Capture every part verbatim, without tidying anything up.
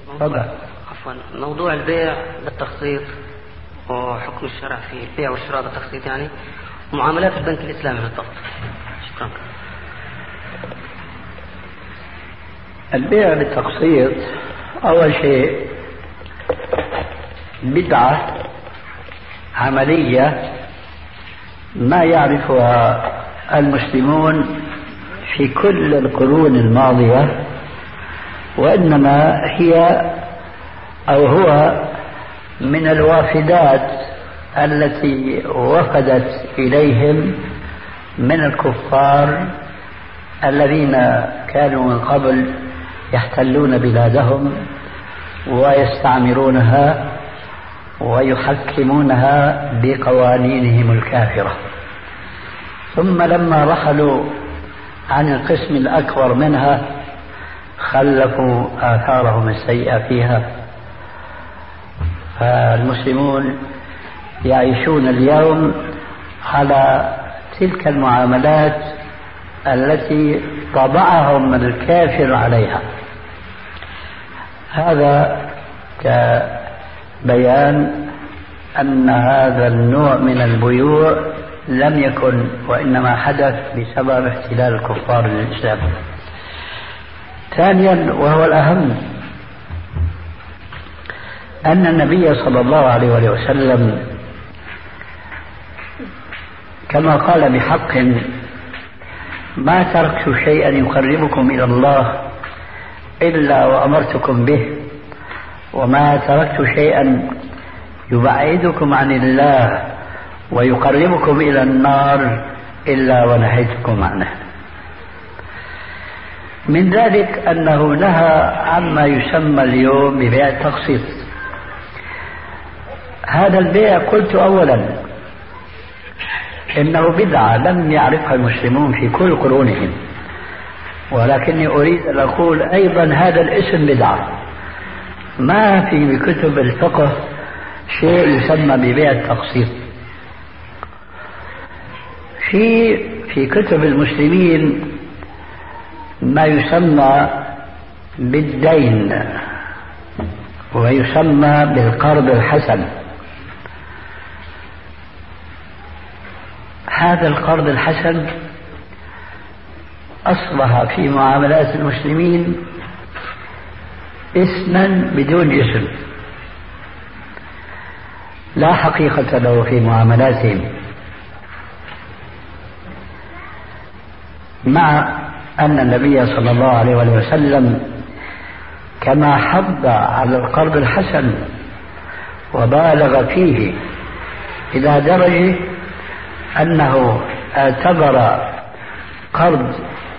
موضوع عفوا موضوع البيع بالتقسيط وحكم الشرع في البيع والشراء بالتقسيط يعني معاملات البنك الإسلامي بالضبط. شكرا. البيع بالتقسيط أول شيء بدعة عملية ما يعرفها المسلمون في كل القرون الماضية، وإنما هي أو هو من الوافدات التي وفدت إليهم من الكفار الذين كانوا من قبل يحتلون بلادهم ويستعمرونها ويحكمونها بقوانينهم الكافرة، ثم لما رحلوا عن القسم الأكبر منها خلفوا آثارهم السيئة فيها. فالمسلمون يعيشون اليوم على تلك المعاملات التي طبعهم الكافر عليها. هذا كبيان أن هذا النوع من البيوع لم يكن، وإنما حدث بسبب احتلال الكفار للإسلام. ثانيا وهو الأهم، أن النبي صلى الله عليه وسلم كما قال بحق: ما تركت شيئا يقربكم إلى الله إلا وأمرتكم به، وما تركت شيئا يبعدكم عن الله ويقربكم إلى النار إلا ونهيتكم عنه. من ذلك أنه نهى عما يسمى اليوم ببيع التقسيط. هذا البيع قلت أولا إنه بدعة لم يعرفها المسلمون في كل قرونهم، ولكني أريد أن أقول أيضا هذا الاسم بدعة. ما في كتب الفقه شيء يسمى ببيع التقسيط. في في كتب المسلمين ما يسمى بالدين ويسمى بالقرض الحسن. هذا القرض الحسن أصبح في معاملات المسلمين اسما بدون جسم، لا حقيقة له في معاملاتهم، مع أن النبي صلى الله عليه وسلم كما حض على القرض الحسن وبالغ فيه إلى درجة أنه اعتبر قرض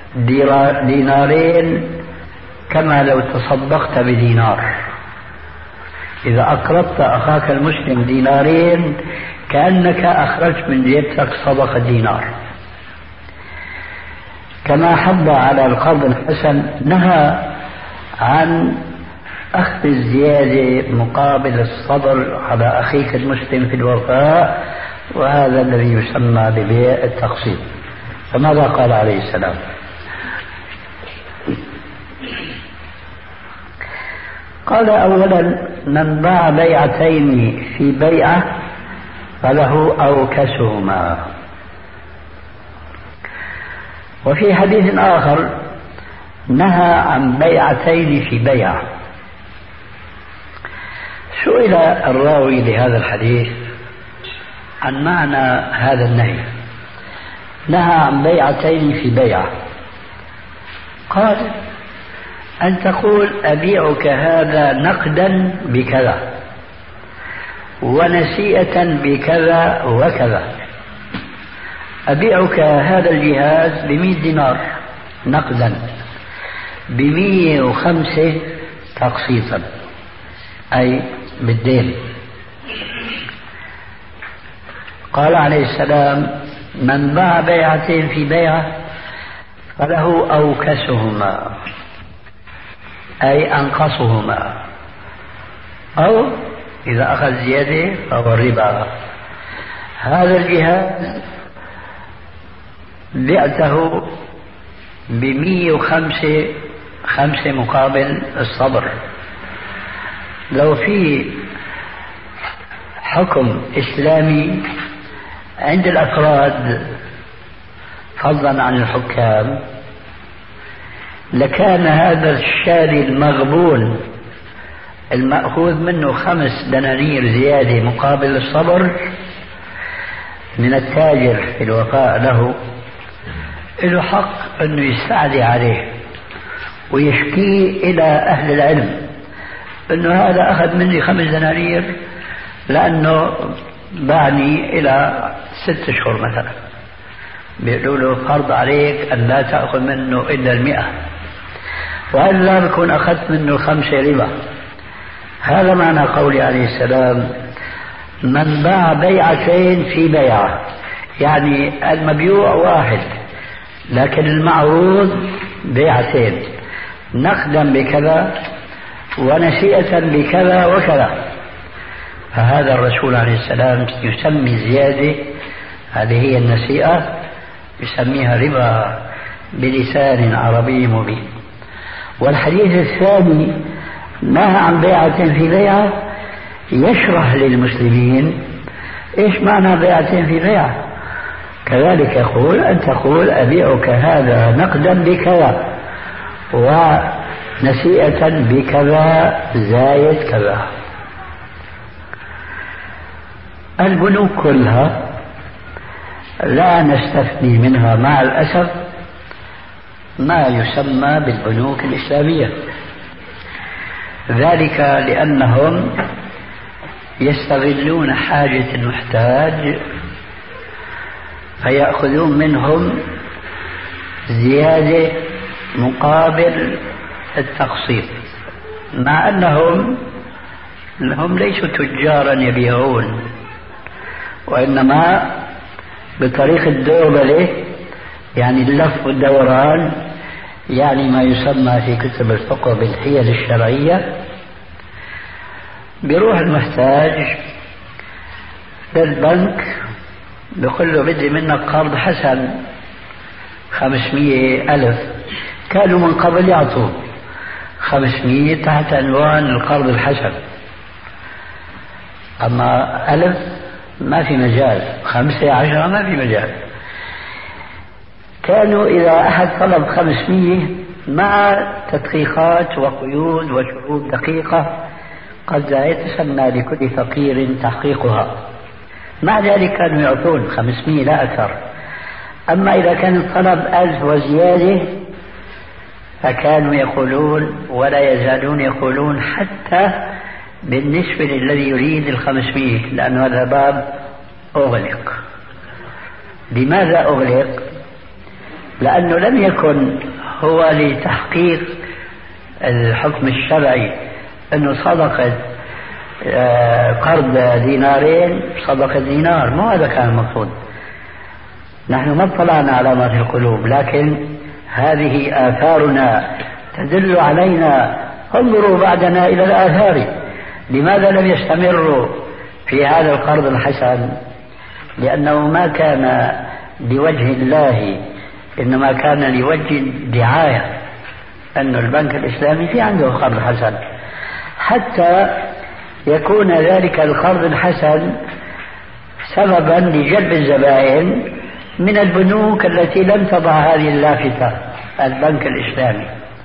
دينارين كما لو تصدقت بدينار. إذا أقرضت أخاك المسلم دينارين كأنك أخرجت من جيبتك صدقة دينار. كما حض على القرض الحسن نهى عن أخذ الزيادة مقابل الصبر على أخيك المسلم في الوفاء، وهذا الذي يسمى ببيع التقسيط. فماذا قال عليه السلام؟ قال: أولا من باع بيعتين في بيعة فله أوكسهما. وفي حديث آخر نهى عن بيعتين في بيعة. سئل الراوي لهذا الحديث عن معنى هذا النهي، نهى عن بيعتين في بيعة. قال: أن تقول أبيعك هذا نقدا بكذا ونسيئة بكذا وكذا. أبيعك هذا الجهاز بمئة دينار نقدا، بمئة وخمسة تقسيطا، أي بالدين. قال عليه السلام: من باع بيعتين في بيعة فله أوكسهما، أي أنقصهما، أو إذا أخذ زيادة فهو الربا. هذا الجهاز بعته بمئة وخمسة خمسة مقابل الصبر، لو في حكم إسلامي عند الأفراد فضلا عن الحكام لكان هذا الشاري المغبون المأخوذ منه خمس دنانير زيادة مقابل الصبر من التاجر في الوفاء له له حق أنه يستعدي عليه ويشكيه إلى أهل العلم أنه هذا أخذ مني خمس دنانير لأنه باعني إلى ست أشهر مثلا، بيقولوا له فرض عليك أن لا تأخذ منه إلا المئة، وإلا بكون أخذت منه خمسة ربا. هذا معنى قولي عليه السلام: من باع بيعتين في بيعة، يعني المبيوع واحد لكن المعروض بيعتين، نقدا بكذا ونسيئة بكذا وكذا. فهذا الرسول عليه السلام يسمي زيادة، هذه هي النسيئة، يسميها ربا بلسان عربي مبين. والحديث الثاني نهى عن بيعة في بيعة يشرح للمسلمين ايش معنى بيعة في بيعة. كذلك يقول أن تقول أبيعك هذا نقدا بكذا ونسيئة بكذا زايد كذا. البنوك كلها لا نستثني منها مع الأسف ما يسمى بالبنوك الإسلامية، ذلك لأنهم يستغلون حاجة المحتاج فيأخذون منهم زيادة مقابل التقسيط، مع أنهم هم ليسوا تجارا يبيعون، وإنما بطريق الدوبلة، يعني اللف والدوران، يعني ما يسمى في كتب الفقه بالحيل الشرعية. بيروح المحتاج للبنك بيقول له بدي منك قرض حسن خمسمية ألف، كانوا من قبل يعطوا خمسمية تحت عنوان القرض الحسن، أما ألف ما في مجال، خمسة عشرة ما في مجال. كانوا إذا أحد طلب خمسمية مع تدقيقات وقيود وشروط دقيقة قد لا يتسنى لكل فقير تحقيقها، مع ذلك كانوا يعطون خمسمية لا أكثر. أما إذا كان الطلب ألف وزيادة فكانوا يقولون ولا يزالون يقولون حتى بالنسبة للذي يريد الخمسمية، لأن هذا باب أغلق. لماذا أغلق؟ لأنه لم يكن هو لتحقيق الحكم الشرعي أنه صدقة قرض دينارين صدقة دينار، ما هذا كان المقصود. نحن ما اطلعنا على ما في القلوب، لكن هذه آثارنا تدل علينا. انظروا بعدنا إلى الآثار، لماذا لم يستمروا في هذا القرض الحسن؟ لأنه ما كان لوجه الله، إنما كان لوجه الدعاية، أن البنك الإسلامي في عنده قرض حسن، حتى يكون ذلك القرض الحسن سببا لجلب الزبائن من البنوك التي لم تضع هذه اللافتة البنك الإسلامي.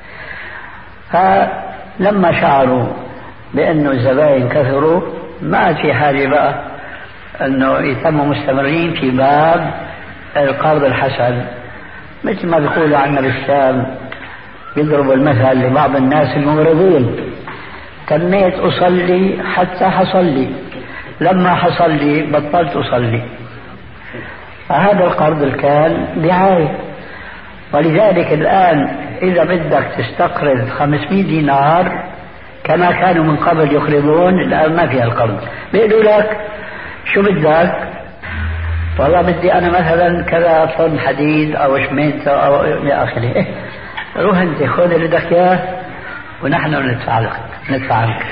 فلما شعروا بأنه الزبائن كثروا ما عاد في حاجة بقى أنه يتموا مستمرين في باب القرض الحسن. مثل ما بيقولوا عنا بالشام، بيضربوا المثل لبعض الناس الممرضين: تميت أصلي حتى حصل لي، لما حصل لي بطلت أصلي. فهذا القرض كان دعاية. ولذلك الآن إذا بدك تستقرض خمسمائة دينار كما كانوا من قبل يقرضون، الآن ما فيها القرض. بيقولوا لك شو بدك؟ والله بدي أنا مثلا كذا طن حديد أو شمينته أو إلى آخره. إيه؟ روح أنت خذ اللي بدك إياه ونحن ندفع لك ندفع عنك.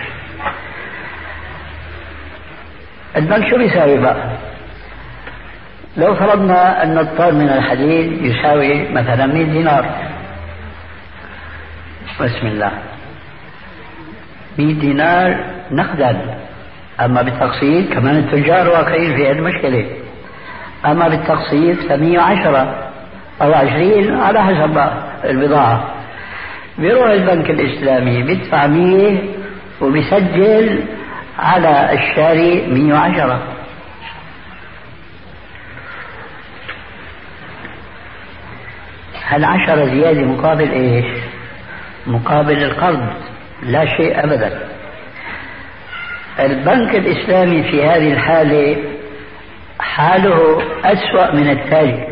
البنك شو بيساوي بقى؟ لو فرضنا أن الطن من الحديد يساوي مثلا مئة دينار، بسم الله، مئة دينار نقدا، أما بالتقسيط كمان التجار واقعين في هذه المشكلة، أما بالتقسيط فمئة وعشرة أو عشرين على حسب البضاعة. بيروح البنك الإسلامي بيدفع مئة وبيسجل على الشاري مئة وعشرة. هالعشرة زيادة مقابل إيش؟ مقابل القرض، لا شيء أبدا. البنك الإسلامي في هذه الحالة حاله أسوأ من التاجر.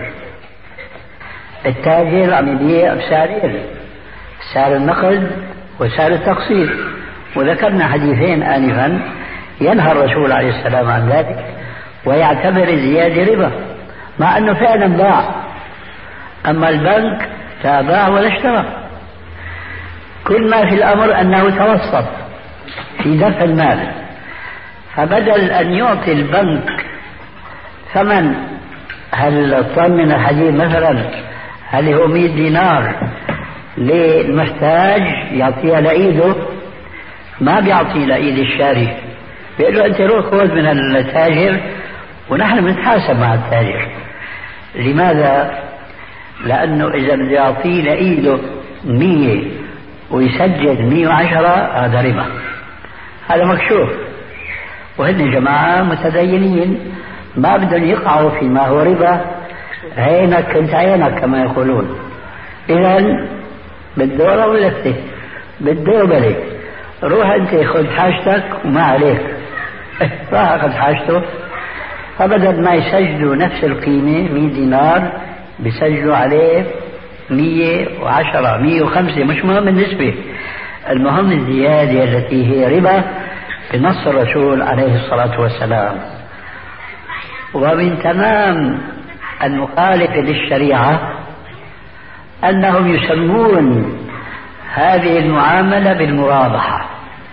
التاجر عم يبيع بسعرين، سعر النقد وسعر التقسيط، وذكرنا حديثين آنفا ينهى الرسول عليه السلام عن ذلك ويعتبر الزيادة ربا، مع أنه فعلا باع. أما البنك لا باع ولا اشترى، كل ما في الأمر أنه توسط في دفع المال. فبدل أن يعطي البنك ثمن هل طن من الحديد مثلا هل هو مئة دينار للمحتاج يعطيها لإيده، ما بيعطي لإيد الشاري، بيقول له أنت روح خذ من التاجر ونحن بنتحاسب مع التاجر. لماذا؟ لأنه إذا بده يعطيه لإيده مية ويسجل مئة وعشرة هذا ربا، هذا مكشوف. وهن جماعة متدينين ما بدهم يقعوا فيما هو ربا، عينك كنت عينك كما يقولون. إذن بالدورة واللفة بالدور بلي، روح أنت خذ حاجتك وما عليك. راح أخذ حاجته، فبدل ما يسجلوا نفس القيمة مئة دينار بيسجلوا عليه مئة وعشرة مئة وخمسة، مش مهم النسبة، المهم الزيادة التي هي ربا بنص الرسول عليه الصلاة والسلام. ومن تمام المخالفة للشريعة أنهم يسمون هذه المعاملة بالمرابحة.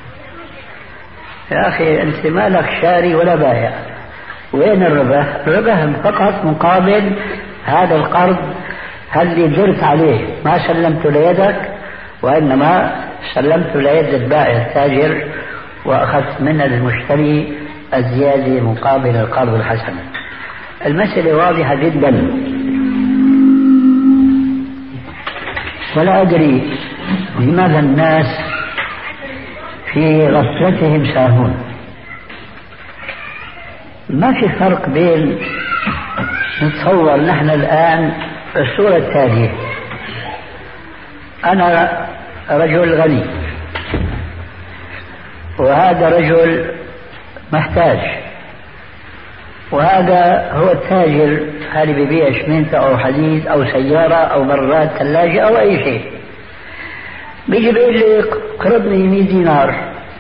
يا أخي أنت ما لك شاري ولا بايع، وين الربح؟ الربح فقط مقابل هذا القرض اللي درت عليه، ما سلمت ليدك وإنما سلمت ليد البائع التاجر وأخذت من المشتري الزيادة مقابل القرض الحسن. المسألة واضحة جدا، ولا أدري لماذا الناس في غفلتهم ساهون. ما في فرق بين نتصور نحن الآن الصورة التالية: أنا رجل غني وهذا رجل محتاج، وهذا هو التاجر اللي بيبيع شمنته أو حديد أو سيارة أو براد ثلاجة أو أي شيء. بيجي بيقول لي قرضني مئة دينار،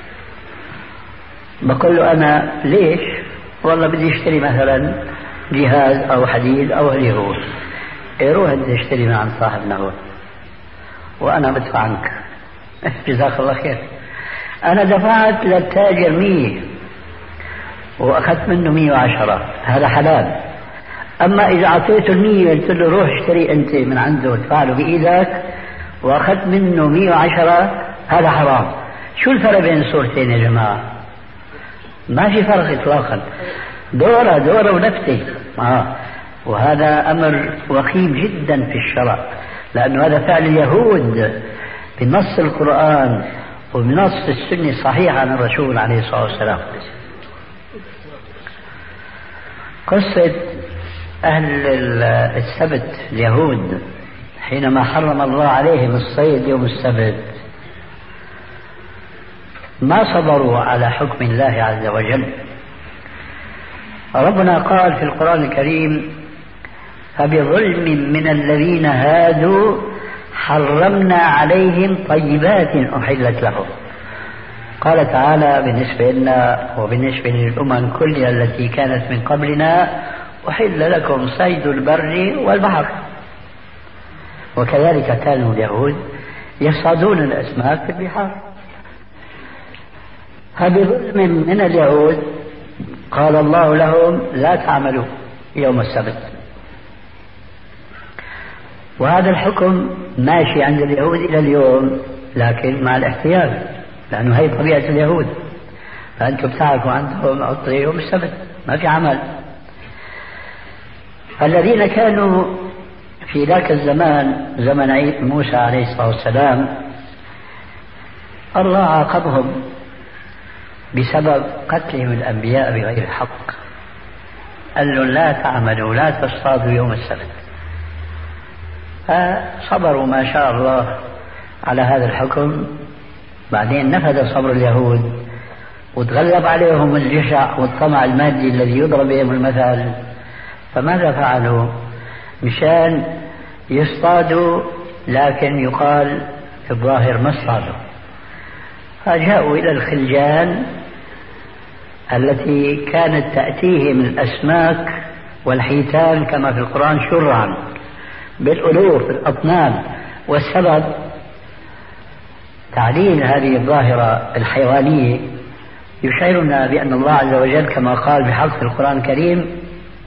بقول له أنا ليش؟ والله بدي اشتري مثلا جهاز أو حديد أو اللي هو. روح بدي اشتري من عند صاحبنا هو وأنا بدفع عنك. جزاك الله خير. أنا دفعت للتاجر مية وأخذت منه مية وعشرة، هذا حلال. أما إذا أعطيته المية قلت له روح اشتري أنت من عنده وادفع له بإيدك وأخذت منه مية وعشرة، هذا حرام. شو الفرق بين الصورتين يا جماعة؟ ما في فرق إطلاقا، دورة دورة ونفسي. آه. وهذا أمر وخيم جدا في الشرع، لأنه هذا فعل اليهود بنص القرآن وبنص السنة الصحيحة عن الرسول عليه الصلاة والسلام. قصة أهل السبت اليهود حينما حرم الله عليهم الصيد يوم السبت ما صبروا على حكم الله عز وجل. ربنا قال في القرآن الكريم: فبظلم من الذين هادوا حرمنا عليهم طيبات أحلت لهم. قال تعالى بالنسبة لنا وبالنسبة للأمم كلها التي كانت من قبلنا: أحل لكم صيد البر والبحر. وكذلك كانوا اليهود يصطادون الأسماك في البحار. فبظلم من اليهود قال الله لهم: لا تعملوا يوم السبت. وهذا الحكم ماشي عند اليهود إلى اليوم، لكن مع الاحتياط. لأنه هي طبيعة اليهود. فأنتم بتعرفوا عندهم عطلة يوم السبت، ما في عمل. الذين كانوا في ذاك الزمان زمن عيد موسى عليه الصلاة والسلام الله عاقبهم بسبب قتلهم الأنبياء بغير حق. قال له لا تعملوا لا تصطادوا يوم السبت. فصبروا ما شاء الله على هذا الحكم. بعدين نفذ صبر اليهود وتغلب عليهم الجشع والطمع المادي الذي يضرب بهم المثل. فماذا فعلوا؟ مشان يصطادوا لكن يقال في الظاهر ما اصطادوا. فجاءوا إلى الخلجان التي كانت تأتيهم الأسماك والحيتان كما في القرآن شرعا بالألوف الأطنان. والسبب تعليل هذه الظاهرة الحيوانية يشعرنا بأن الله عز وجل كما قال بحق القرآن الكريم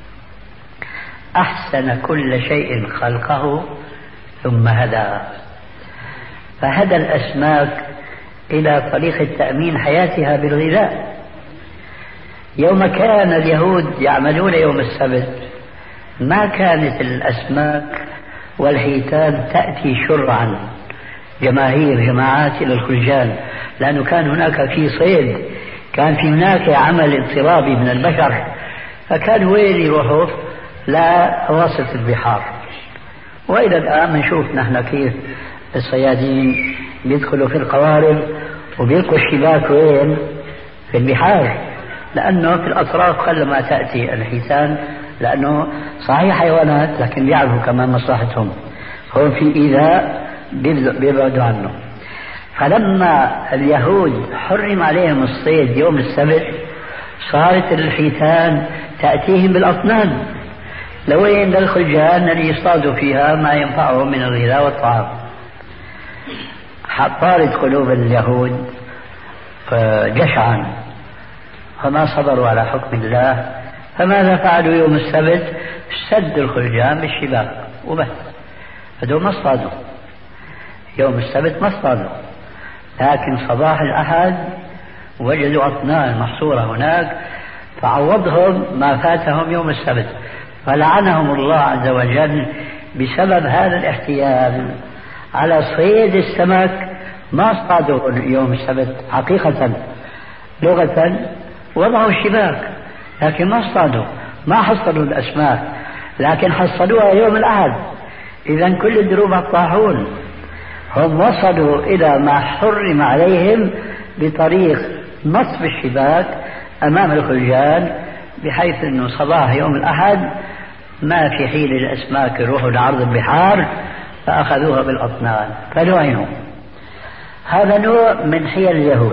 أحسن كل شيء خلقه ثم هدى. فهدى الأسماك إلى طريقة تأمين حياتها بالغذاء. يوم كان اليهود يعملون يوم السبت ما كانت الأسماك والحيتان تأتي شرعا جماهير جماعات إلى الخلجان، لأنه كان هناك في صيد، كان في هناك عمل اضطرابي من البشر، فكانوا وين يروحوا؟ لا واسط البحار. وإلى الآن نشوف نحن كيف الصيادين بيدخلوا في القوارب وبيلقوا الشباك وين؟ في البحار، لأنه في الأطراف قل ما تأتي الحيتان، لأنه صحيح حيوانات لكن بيعرفوا كمان مصلحتهم، هم في إيذاء بيبعدوا عنه. فلما اليهود حرم عليهم الصيد يوم السبت صارت الحيتان تأتيهم بالأطنان لوين؟ للخلجان اللي يصطادوا فيها ما ينفعهم من الغذاء والطعام. طارت قلوب اليهود جشعا فما صبروا على حكم الله. فماذا فعلوا يوم السبت؟ سدوا الخلجان بالشباك وبس. هذول ما اصطادوا يوم السبت، ما اصطادوا، لكن صباح الأحد وجدوا أطنان محصورة هناك فعوضهم ما فاتهم يوم السبت. فلعنهم الله عز وجل بسبب هذا الاحتيال على صيد السمك. ما اصطادوا يوم السبت حقيقة، لغة وضعوا الشباك لكن ما اصطادوا، ما حصلوا الأسماك، لكن حصلوها يوم الأحد. إذن كل الدروب الطاحون. هم وصلوا إلى ما حرم عليهم بطريق نصب الشباك أمام الخلجان، بحيث أنه صباح يوم الأحد ما في حيل الأسماك يروحوا لعرض البحار فأخذوها بالأطنان فلعنوا. هذا نوع من حيل اليهود.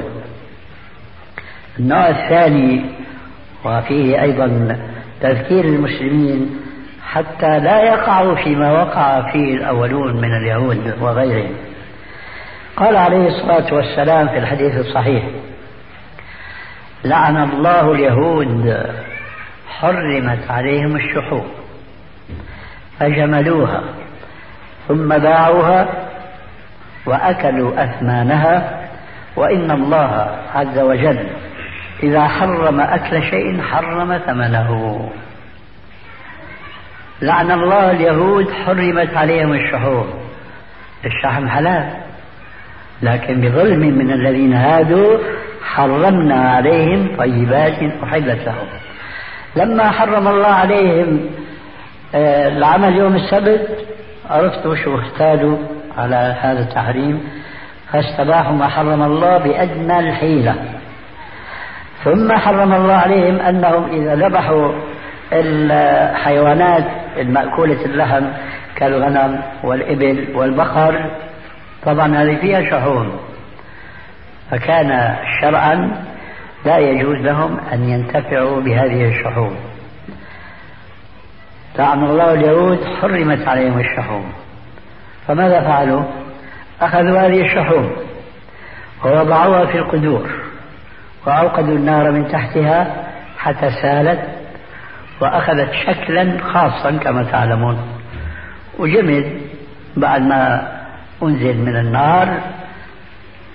النوع الثاني وفيه أيضا تذكير المسلمين حتى لا يقعوا فيما وقع فيه الأولون من اليهود وغيرهم. قال عليه الصلاة والسلام في الحديث الصحيح: لعن الله اليهود حرمت عليهم الشحوم فجملوها ثم باعوها وأكلوا أثمانها، وإن الله عز وجل إذا حرم أكل شيء حرم ثمنه. لعن الله اليهود حرمت عليهم الشحوم. الشحم حلال لكن بظلم من الذين هادوا حرمنا عليهم طيبات أحلت لهم. لما حرم الله عليهم العمل يوم السبت عرفتوا شو احتالوا على هذا التحريم، فاستباحوا ما حرم الله بأدنى الحيلة. ثم حرم الله عليهم أنهم إذا ذبحوا الحيوانات المأكولة اللحم كالغنم والإبل والبقر، طبعا هذه فيها شحوم، فكان شرعا لا يجوز لهم أن ينتفعوا بهذه الشحوم. لعن الله اليهود حرمت عليهم الشحوم. فماذا فعلوا؟ أخذوا هذه الشحوم ووضعوها في القدور وأوقدوا النار من تحتها حتى سالت وأخذت شكلا خاصا كما تعلمون، وجمد بعد ما أنزل من النار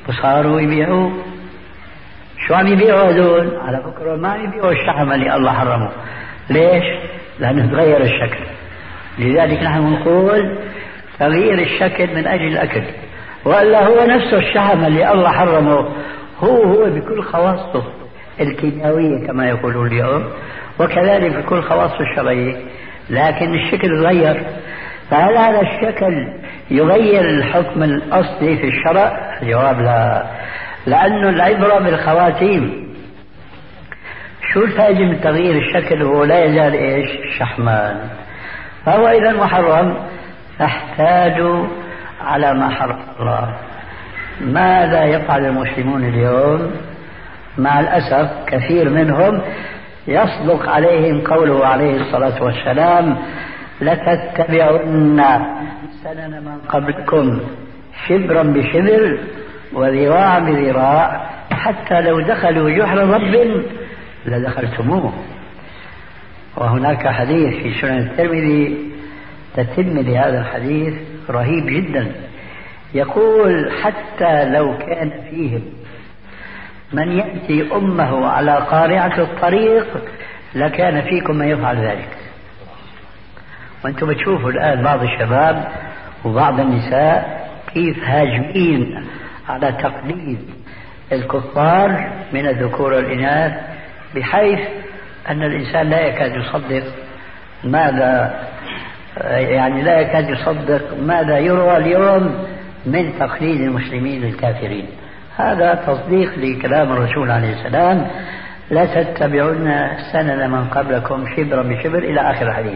وصاروا يبيعوا. شو عم يبيعوا هذول؟ على فكرة ما يبيعوا الشحم اللي الله حرمه. ليش؟ لأنه تغير الشكل. لذلك نحن نقول تغيير الشكل من أجل الأكل، وإلا هو نفسه الشحم اللي الله حرمه هو هو بكل خواصه الكيميائية كما يقولون اليوم، وكذلك بكل خواصه الشرعية، لكن الشكل تغير. فهل هذا الشكل يغير الحكم الأصلي في الشرع؟ الجواب لا، لأنه العبرة بالخواتيم. شو الفائدة من تغيير الشكل وهو لا يزال إيش؟ شحمان. فهو إذا محرم، فاحتاجوا على ما حرم الله. ماذا يفعل المسلمون اليوم؟ مع الأسف كثير منهم يصدق عليهم قوله عليه الصلاة والسلام: لتتبعن سنن من قبلكم شبرا بشبر وذراعا بذراع حتى لو دخلوا جحر رب لدخلتموه. وهناك حديث في سنن الترمذي تتم لهذا الحديث رهيب جدا، يقول: حتى لو كان فيهم من يأتي أمه على قارعة الطريق لكان فيكم من يفعل ذلك. وأنتم بتشوفوا الآن بعض الشباب وبعض النساء كيف هاجمين على تقليد الكفار من الذكور والإناث، بحيث أن الإنسان لا يكاد يصدق ماذا يعني لا يكاد يصدق ماذا يروى اليوم من تقليد المسلمين الكافرين. هذا تصديق لكلام الرسول عليه السلام: لا تتبعون سنن من قبلكم شبرا بشبر إلى آخر الحديث.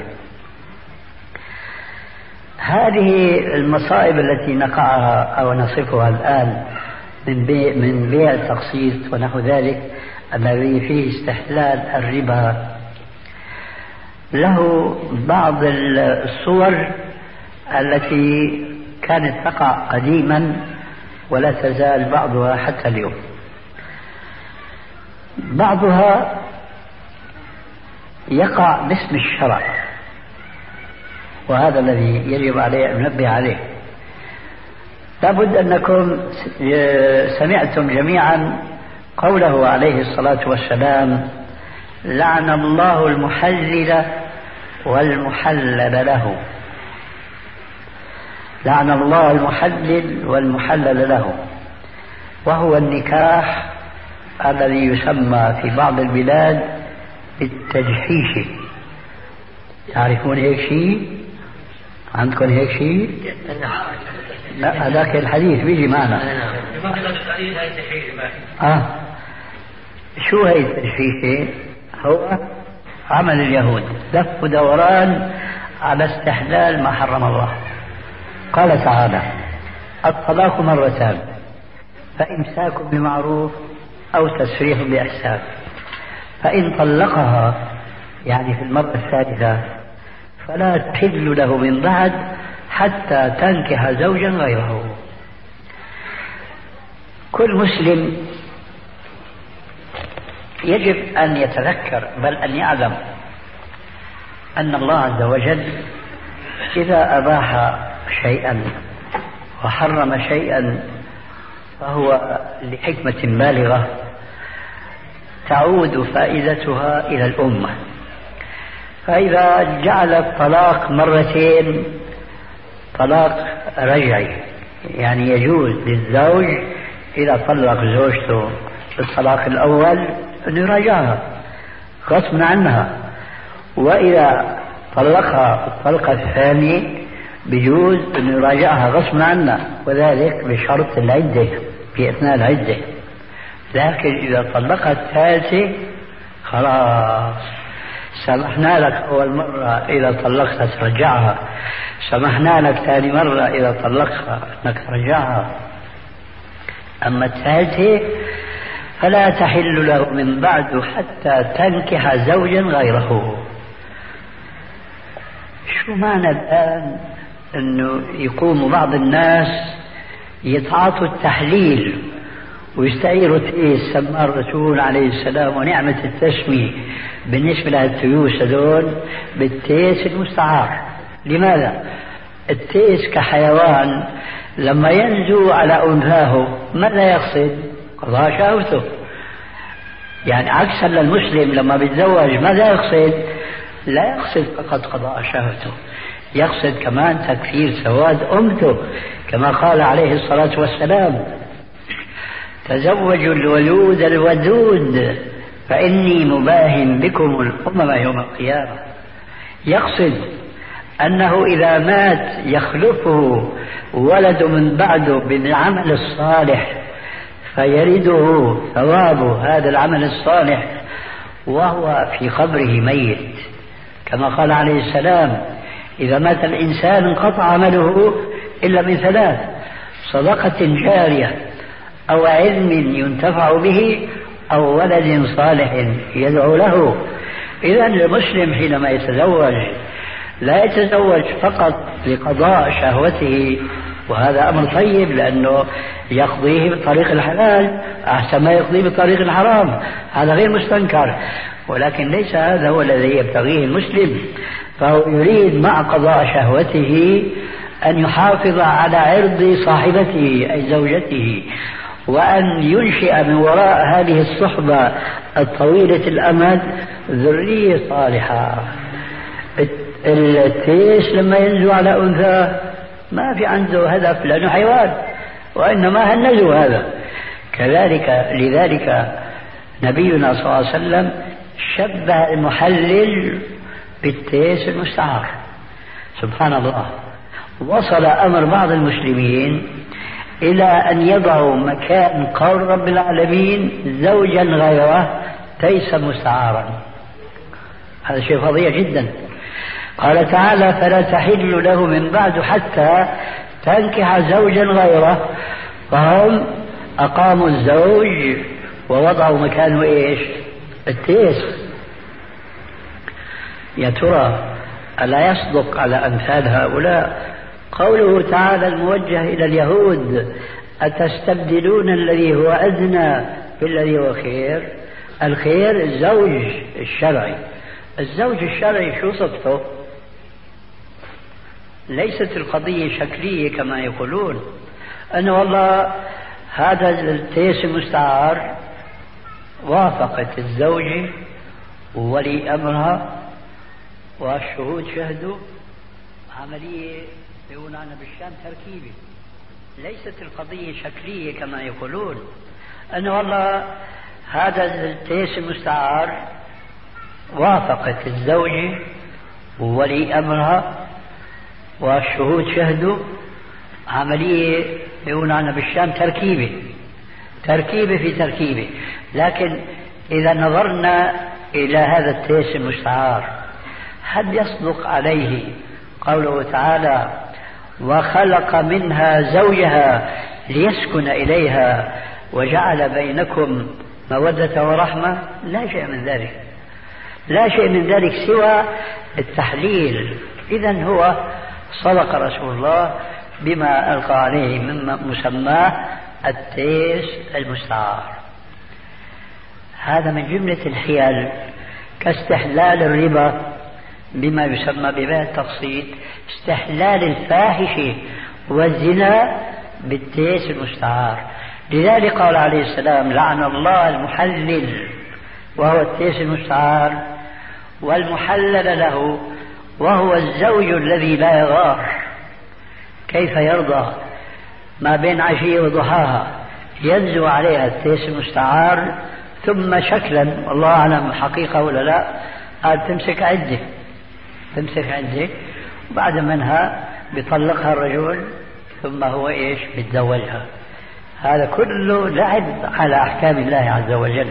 هذه المصائب التي نقعها أو نصفها الآن من بيع, من بيع التقسيط ونحو ذلك الذي فيه استحلال الربا، له بعض الصور التي كانت تقع قديما ولا تزال بعضها حتى اليوم. بعضها يقع باسم الشرع، وهذا الذي يجب عليه أن ننبه عليه. لابد أنكم سمعتم جميعا قوله عليه الصلاة والسلام: لعن الله المحلل والمحلل له. لعن الله المحلل والمحلل له، وهو النكاح الذي يسمى في بعض البلاد بالتجحيش. تعرفون هيك شيء؟ عندكم هيك شيء؟ لا، هذاك الحديث بيجي معنا. آه. شو هي التجحيش؟ هو عمل اليهود، لف ودوران على استحلال ما حرم الله. قال تعالى: الطلاق مرتان، فإمساك بمعروف أو تسريح بإحسان، فإن طلقها يعني في المرة الثالثة فلا تحل له من بعد حتى تنكح زوجا غيره. كل مسلم يجب أن يتذكر بل أن يعلم أن الله عز وجل إذا أباح شيئا وحرم شيئا فهو لحكمة بالغة تعود فائدتها إلى الأمة. فإذا جعل الطلاق مرتين طلاق رجعي، يعني يجوز للزوج إذا طلق زوجته الطلاق الأول أن يراجعها غصبا عنها، وإذا طلقها الطلقة الثانية بيجوز أن يراجعها غصبا عنها، وذلك بشرط العدة في أثناء العدة. لكن إذا طلقها الثالثة خلاص سمحنا لك أول مرة إذا طلقتها ترجعها، سمحنا لك ثاني مرة إذا طلقها أنك ترجعها، أما الثالثة فلا تحل له من بعد حتى تنكح زوجا غيره. شو معنى الآن أنه يقوم بعض الناس يتعاطوا التحليل ويستعيروا تيس سماه الرسول عليه السلام ونعمة التسمية بالنسبة للتيوس هذول بالتيس المستعار؟ لماذا؟ التيس كحيوان لما ينزو على أنثاه ماذا يقصد؟ قضاء شهوته. يعني عكسا للمسلم لما بيتزوج ماذا يقصد؟ لا يقصد فقط قضاء شهوته، يقصد كمان تكفير سواد أمته، كما قال عليه الصلاة والسلام: تزوجوا الولود الودود فإني مباهن بكم الأمم يوم القيامة. يقصد أنه إذا مات يخلفه ولد من بعده بالعمل الصالح فيرده ثواب هذا العمل الصالح وهو في قبره ميت، كما قال عليه السلام: إذا مات الإنسان انقطع عمله إلا من ثلاث: صدقة جارية أو علم ينتفع به أو ولد صالح يدعو له. إذن المسلم حينما يتزوج لا يتزوج فقط لقضاء شهوته، وهذا أمر طيب لأنه يقضيه بطريق الحلال أحسن ما يقضيه بطريق الحرام، هذا غير مستنكر، ولكن ليس هذا هو الذي يبتغيه المسلم. فهو يريد مع قضاء شهوته أن يحافظ على عرض صاحبته أي زوجته، وأن ينشئ من وراء هذه الصحبة الطويلة الأمد ذرية صالحة. التيس لما ينزو على أنثى ما في عنده هدف لأنه حيوان، وإنما هالنزو هذا كذلك. لذلك نبينا صلى الله عليه وسلم شبه المحلل بالتيس المستعار. سبحان الله، وصل أمر بعض المسلمين إلى أن يضعوا مكان قول رب العالمين زوجا غيره تيسا مستعارا. هذا شيء فظيع جدا. قال تعالى: فلا تحل له من بعد حتى تنكح زوجا غيره. فهم أقاموا الزوج ووضعوا مكانه إيش؟ التيس. يا ترى ألا يصدق على أمثال هؤلاء قوله تعالى الموجه إلى اليهود: أتستبدلون الذي هو أدنى بالذي هو خير؟ الخير الزوج الشرعي. الزوج الشرعي شو صفته؟ ليست القضية شكلية كما يقولون، أنه والله هذا التيس المستعار وافقت الزوجة وولي أمرها والشهود شهدوا، عملية يقولون عنها بالشام تركيبي. ليست القضية شكلية كما يقولون، أنه والله هذا التيس المستعار وافقت الزوجة وولي أمرها والشهود شهدوا، عملية يقولون عنها بالشام تركيبة تركيبة في تركيبة. لكن إذا نظرنا إلى هذا التيس المستعار هل يصدق عليه قوله تعالى: وخلق منها زوجها ليسكن إليها وجعل بينكم مودة ورحمة؟ لا شيء من ذلك، لا شيء من ذلك سوى التحليل. إذن هو صدق رسول الله بما ألقى عليه من مسماه التيس المستعار. هذا من جملة الحيل كاستحلال الربا بما يسمى ببيع التقسيط، استحلال الفاحشة والزنا بالتيس المستعار. لذلك قال عليه السلام: لعن الله المحلل وهو التيس المستعار والمحلل له وهو الزوج الذي لا يغار. كيف يرضى ما بين عشية وضحاها ينزو عليها التيس المستعار ثم شكلا والله أعلم حقيقة ولا لا قال تمسك عدة تمسك عدة وبعد منها بيطلقها الرجل ثم هو إيش بيتزوجها. هذا كله لعب على أحكام الله عز وجل.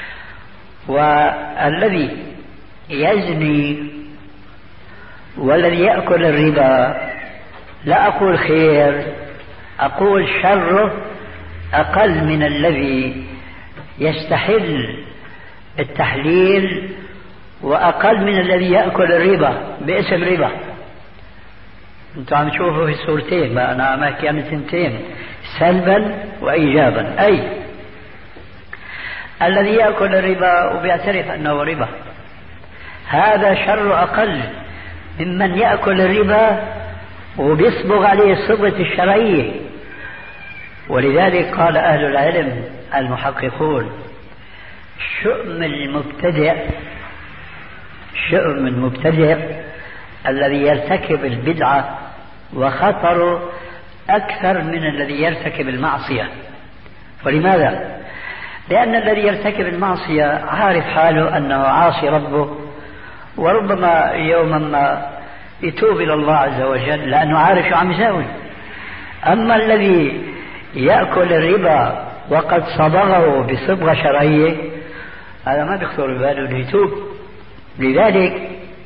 والذي يزني والذي يأكل الربا لا أقول خير، أقول شره أقل من الذي يستحل التحليل وأقل من الذي يأكل الربا باسم ربا. أنتم عم تشوفوا في الصورتين، ما أنا عم أحكي عن تنتين سلبا وإيجابا. أي الذي يأكل الربا وبيعترف أنه ربا هذا شر أقل ممن يأكل الربا وبيصبغ عليه الصبغة الشرعية. ولذلك قال أهل العلم المحققون: شؤم المبتدع شؤم المبتدع الذي يرتكب البدعة وخطر أكثر من الذي يرتكب المعصية. ولماذا؟ لأن الذي يرتكب المعصية عارف حاله أنه عاصي ربه، وربما يوما ما يتوب إلى الله عز وجل لأنه عارف شو عم يساوي. أما الذي يأكل الربا وقد صبغه بصبغة شرعية هذا ما بيخطر بباله أنه يتوب. لذلك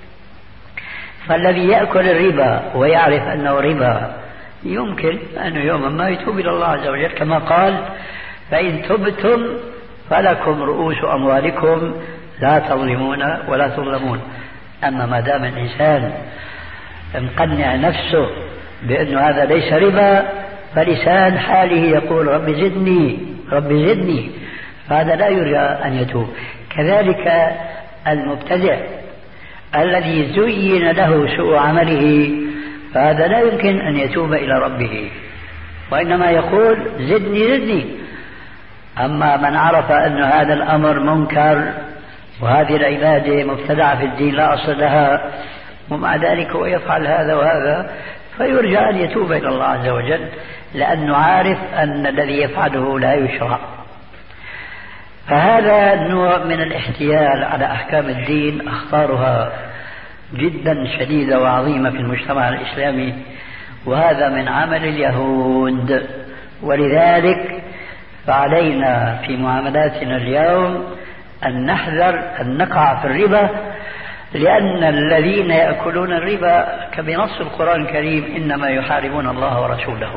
فالذي يأكل الربا ويعرف أنه ربا يمكن أنه يوما ما يتوب إلى الله عز وجل، كما قال: فإن تبتم فلكم رؤوس أموالكم لا تظلمون ولا تظلمون. أما ما دام الإنسان مقنع نفسه بأنه هذا ليس ربا فلسان حاله يقول: رب زدني رب زدني، فهذا لا يرجى أن يتوب. كذلك المبتدع الذي زين له سوء عمله فهذا لا يمكن أن يتوب إلى ربه، وإنما يقول: زدني زدني. أما من عرف أن هذا الأمر منكر وهذه العبادة مبتدعة في الدين لا أصل لها، ومع ذلك هو يفعل هذا وهذا، فيرجى أن يتوب إلى الله عز وجل، لأنه عارف أن الذي يفعله لا يشرع. فهذا نوع من الاحتيال على أحكام الدين أخطارها جدا شديدة وعظيمة في المجتمع الإسلامي، وهذا من عمل اليهود. ولذلك فعلينا في معاملاتنا اليوم أن نحذر أن نقع في الربا، لأن الذين يأكلون الربا كبنص القرآن الكريم إنما يحاربون الله ورسوله.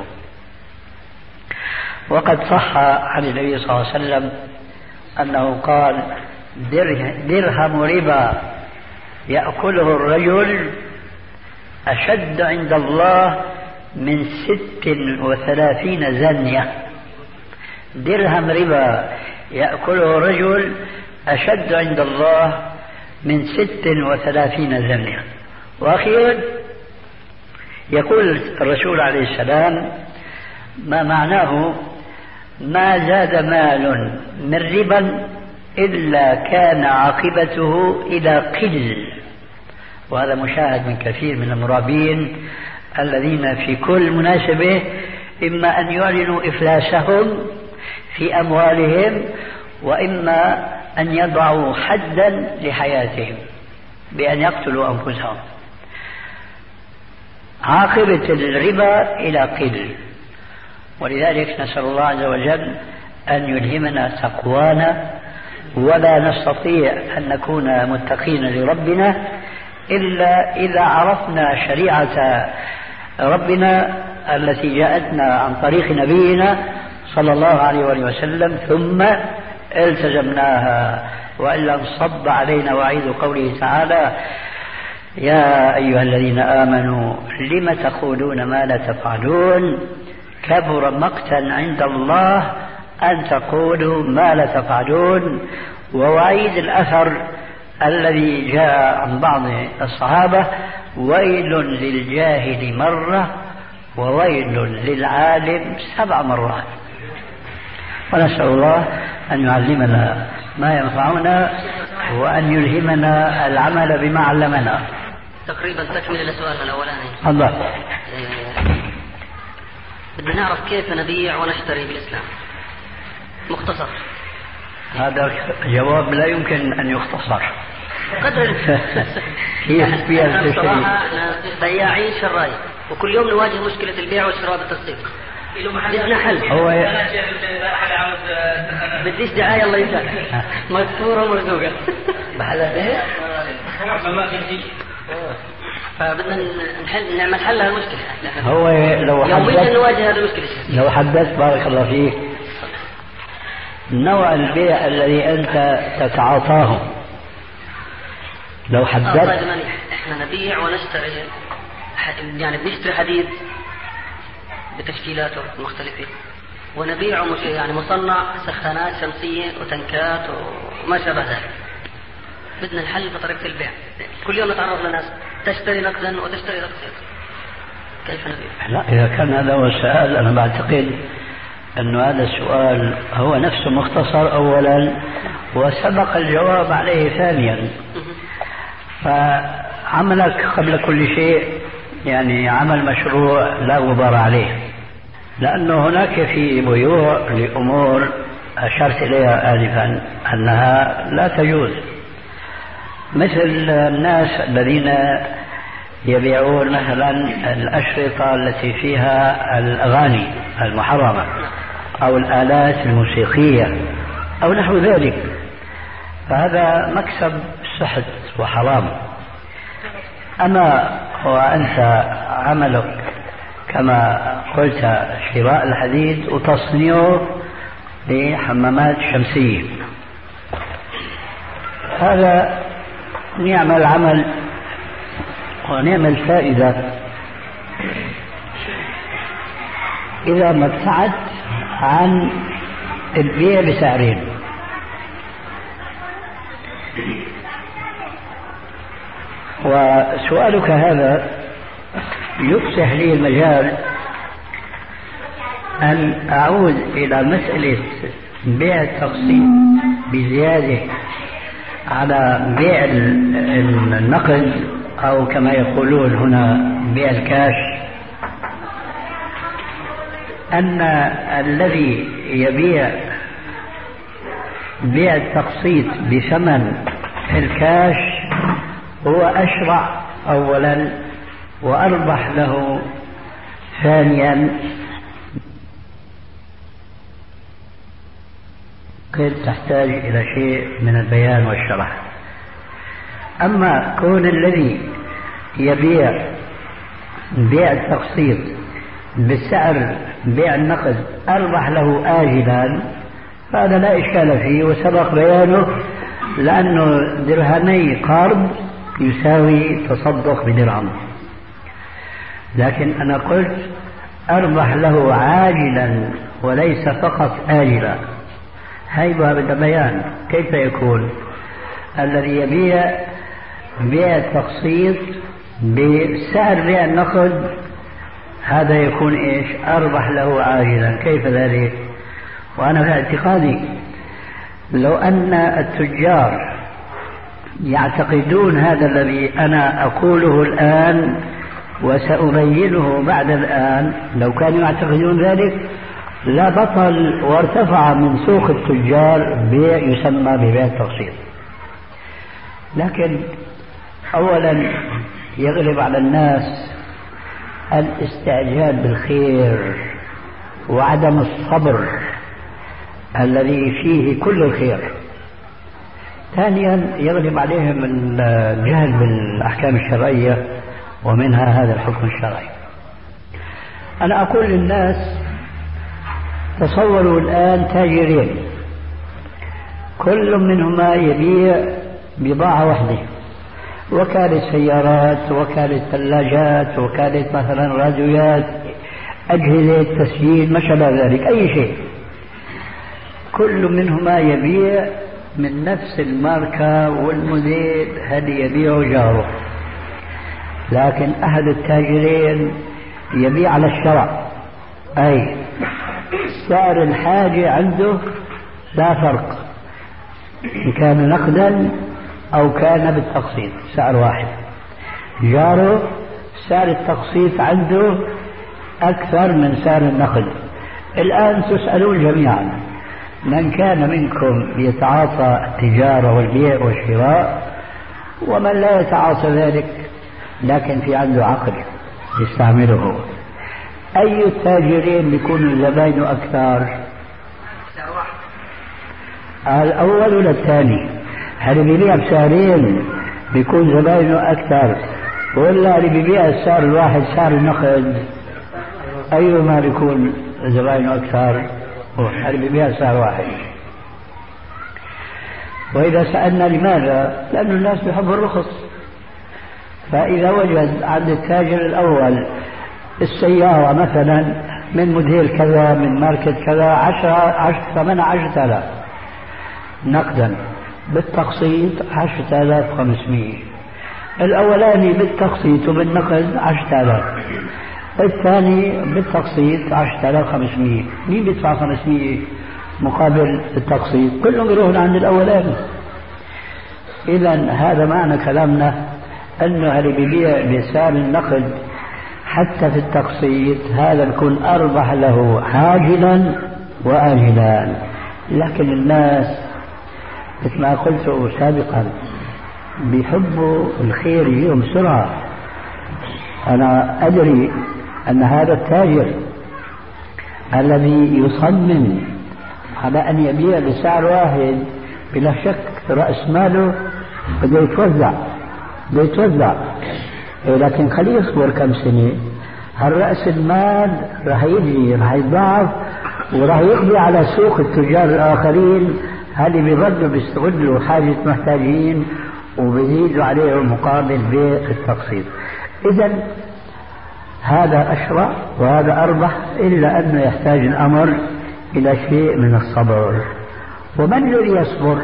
وقد صح عن النبي صلى الله عليه وسلم أنه قال: درهم ربا يأكله الرجل أشد عند الله من ست وثلاثين زنية. درهم ربا يأكله الرجل أشد عند الله من ست وثلاثين زنية. وأخيرا يقول الرسول عليه السلام: ما معناه: ما زاد مال من ربا إلا كان عاقبته إلى قل. وهذا مشاهد من كثير من المرابين الذين في كل مناسبة إما أن يعلنوا إفلاسهم في أموالهم، وإما أن يضعوا حدا لحياتهم بأن يقتلوا أنفسهم. عاقبة الربا إلى قل. ولذلك نسأل الله عز وجل أن يلهمنا تقوانا، ولا نستطيع أن نكون متقين لربنا إلا إذا عرفنا شريعة ربنا التي جاءتنا عن طريق نبينا صلى الله عليه وسلم ثم التزمناها، وإلا انصب علينا وعيد قوله تعالى: يا أيها الذين آمنوا لم تقولون ما لا تفعلون كبر مقتا عند الله أن تقولوا ما لا تفعلون. ووعيد الأثر الذي جاء عن بعض الصحابة: ويل للجاهل مرة وويل للعالم سبع مرات. ونسأل الله أن يعلمنا ما ينفعنا وأن يلهمنا العمل بما علمنا. تقريبا تكمل السؤال الأولاني. الله. بدنا نعرف كيف نبيع ونشتري بالإسلام. مختصر. هذا جواب لا يمكن أن يختصر. قدر كيف فيها الصراحة بياعين شراي، وكل يوم نواجه مشكلة البيع والشراء بالتسويق. بدنا حل. هو بديش دعاية الله يسعدك. مذكورة ومرزوقة. بحلها بيع. فبدنا نحل نعمل حل لهالمشكلة. هو لو يوميا نواجه هذه المشكلة. لو حدثت بارك الله فيك نوع البيع الذي أنت تتعاطاه، لو حدثت. احنا نبيع ونشتري، يعني بنشتري حديد بتشكيلاته المختلفة، ونبيعه مش يعني مصنع سخانات شمسية وتنكات وما شابه ذلك. بدنا الحل بطريقة البيع. كل يوم نتعرض لناس تشتري نقدا وتشتري نقدا. كيف نبيع؟ لا، إذا كان هذا هو السؤال أنا بعتقد أن هذا السؤال هو نفسه مختصر أولا وسبق الجواب عليه ثانيا. فعملك قبل كل شيء يعني عمل مشروع لا غبار عليه، لأنه هناك في بيوع لأمور أشرت إليها آنفا أنها لا تجوز، مثل الناس الذين يبيعون مثلا الأشرطة التي فيها الأغاني المحرمة أو الآلات الموسيقية أو نحو ذلك، فهذا مكسب سحت وحرام. أما هو أنت عملك كما قلت شراء الحديد وتصنيعه لحمامات شمسية، هذا نعم العمل ونعم الفائدة إذا ما ابتعدت عن البيع بسعرين. وسؤالك هذا يفسح لي المجال أن أعود إلى مسألة بيع التقسيط بزيادة على بيع النقد أو كما يقولون هنا بيع الكاش، أن الذي يبيع بيع التقسيط بثمن الكاش هو أشرع أولا وأربح له ثانيا، قد تحتاج إلى شيء من البيان والشرح. أما كون الذي يبيع بيع التقسيط بالسعر بيع النقد أربح له آجلا فهذا لا إشكال فيه وسبق بيانه، لأنه درهمي قرض يساوي تصدق بدرهم. لكن أنا قلت أربح له عاجلا وليس فقط آجلا، هاي باب بيان. كيف يكون الذي يبيع بيع التقسيط بسعر بيع النقد هذا يكون إيش؟ أربح له عاجلا، كيف ذلك؟ وأنا في اعتقادي لو أن التجار يعتقدون هذا الذي أنا أقوله الآن وسأبينه بعد الآن، لو كانوا يعتقدون ذلك لا بطل وارتفع من سوق التجار بيع يسمى ببيع التقسيط. لكن أولا يغلب على الناس الاستعجال بالخير وعدم الصبر الذي فيه كل الخير. ثانيا يغلب عليهم الجهل بالأحكام الشرعية ومنها هذا الحكم الشرعي. أنا أقول للناس تصوروا الآن تاجرين كل منهما يبيع بضاعة واحدة، وكالة سيارات وكالة ثلاجات وكالة مثلا راديوات أجهزة تسجيل ما شابه ذلك، أي شيء، كل منهما يبيع من نفس الماركة والموديل هذا يبيع جاره. لكن أحد التاجرين يبيع على الشرع، أي سعر الحاجة عنده لا فرق إن كان نقدا أو كان بالتقسيط، سعر واحد. جاره سعر التقسيط عنده أكثر من سعر النقد. الآن تسألون جميعا من كان منكم يتعاطى التجارة والبيع والشراء ومن لا يتعاطى ذلك لكن في عنده عقل يستعمله، أي التاجرين بيكون الزبائن أكثر؟ الأول ولا الثاني؟ هل بيبيع بسعرين بيكون زبائنه أكثر، ولا اللي بيبيع السعر الواحد سعر النقد أيهما بيكون زبائنه أكثر؟ اللي بيبيع سعر واحد. وإذا سألنا لماذا؟ لأن الناس بيحبوا الرخص. فإذا وجد عند التاجر الأول السيارة مثلا من موديل كذا من ماركة كذا عشرة عشر ثمانية عشرة آلاف نقدا، بالتقسيط عشرة آلاف وخمسمائة، الأولاني بالتقسيط وبالنقد عشرة آلاف، الثاني بالتقسيط عشرة آلاف وخمسمائة. مين بيدفع خمسمائة مقابل التقسيط؟ كلهم يروحون عند الأولاني. إذا هذا معنى كلامنا أنه اللي بيبيع بسعر النقد حتى في التقسيط هذا بيكون أربح له عاجلا وآجلا. لكن الناس مثل ما قلت سابقا بيحبوا الخير يجيهم بسرعة. أنا أدري أن هذا التاجر الذي يصمم على أن يبيع بسعر واحد بلا شك رأس ماله بده يتوزع بده يتوزع لكن خليه يصبر كم سنة. هالرأس المال راح يجي راح يتضاعف وراح يقضي على سوق التجار الآخرين اللي بيظلوا بيستغلوا حاجة محتاجين وبيزيدوا عليهم مقابل بيع التقسيط. إذا هذا أشرع وهذا أربح، إلا أنه يحتاج الأمر إلى شيء من الصبر. ومن الذي يصبر؟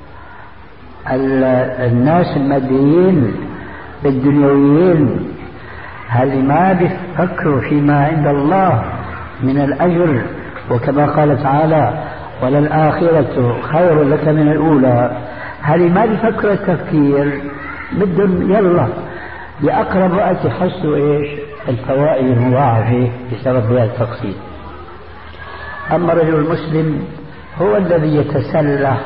الناس الماديين الدنيويين اللي ما بيفكروا فيما عند الله من الأجر، وكما قال تعالى وللآخرة خير لك من الأولى. اللي ما بيفكروا التفكير بدهم يلا بأقرب وقت يحسوا إيش الفوائد المضاعفة بسبب بيع التقسيط. أما الرجل المسلم هو الذي يتسلح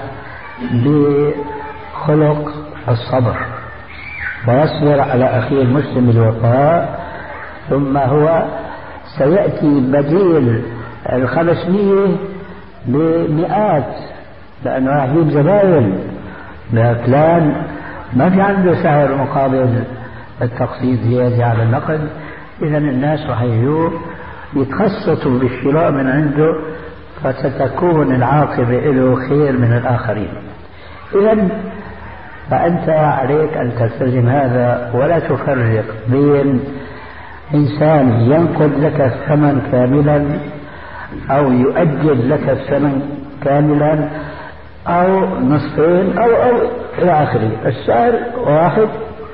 بخلق الصبر ويصبر على أخيه المسلم الوفاء، ثم هو سيأتي بديل الخمسمية بمئات، لأنه راح يجيب زباين لفلان ما في عنده سعر مقابل التقسيط زيادة على النقد. إذا الناس راح يجوا يتخصصوا بالشراء من عنده، فستكون العاقبة له خير من الآخرين. إذا فأنت عليك أن تلتزم هذا ولا تفرق بين إنسان ينقد لك الثمن كاملا أو يؤجل لك الثمن كاملا أو نصفين أو أو إلى آخره. السعر واحد.